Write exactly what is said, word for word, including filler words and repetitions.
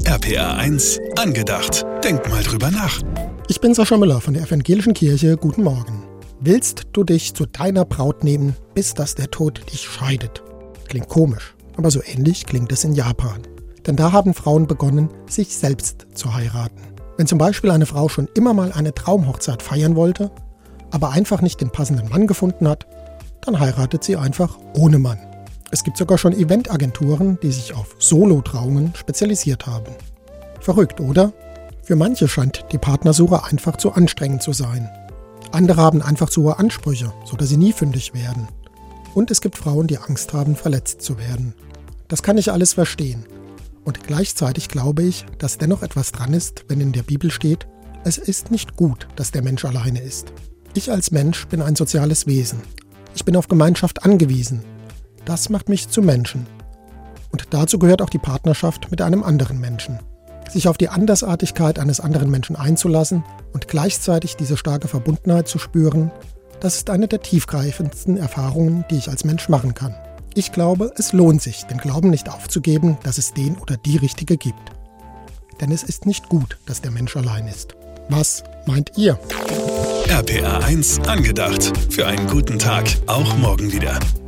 R P R eins angedacht. Denk mal drüber nach. Ich bin Sascha Müller von der Evangelischen Kirche. Guten Morgen. Willst du dich zu deiner Braut nehmen, bis dass der Tod dich scheidet? Klingt komisch, aber so ähnlich klingt es in Japan. Denn da haben Frauen begonnen, sich selbst zu heiraten. Wenn zum Beispiel eine Frau schon immer mal eine Traumhochzeit feiern wollte, aber einfach nicht den passenden Mann gefunden hat, dann heiratet sie einfach ohne Mann. Es gibt sogar schon Eventagenturen, die sich auf Solo-Trauungen spezialisiert haben. Verrückt, oder? Für manche scheint die Partnersuche einfach zu anstrengend zu sein. Andere haben einfach zu hohe Ansprüche, sodass sie nie fündig werden. Und es gibt Frauen, die Angst haben, verletzt zu werden. Das kann ich alles verstehen. Und gleichzeitig glaube ich, dass dennoch etwas dran ist, wenn in der Bibel steht, es ist nicht gut, dass der Mensch alleine ist. Ich als Mensch bin ein soziales Wesen. Ich bin auf Gemeinschaft angewiesen. Das macht mich zu Menschen. Und dazu gehört auch die Partnerschaft mit einem anderen Menschen. Sich auf die Andersartigkeit eines anderen Menschen einzulassen und gleichzeitig diese starke Verbundenheit zu spüren, das ist eine der tiefgreifendsten Erfahrungen, die ich als Mensch machen kann. Ich glaube, es lohnt sich, den Glauben nicht aufzugeben, dass es den oder die Richtige gibt. Denn es ist nicht gut, dass der Mensch allein ist. Was meint ihr? R P R eins angedacht. Für einen guten Tag, auch morgen wieder.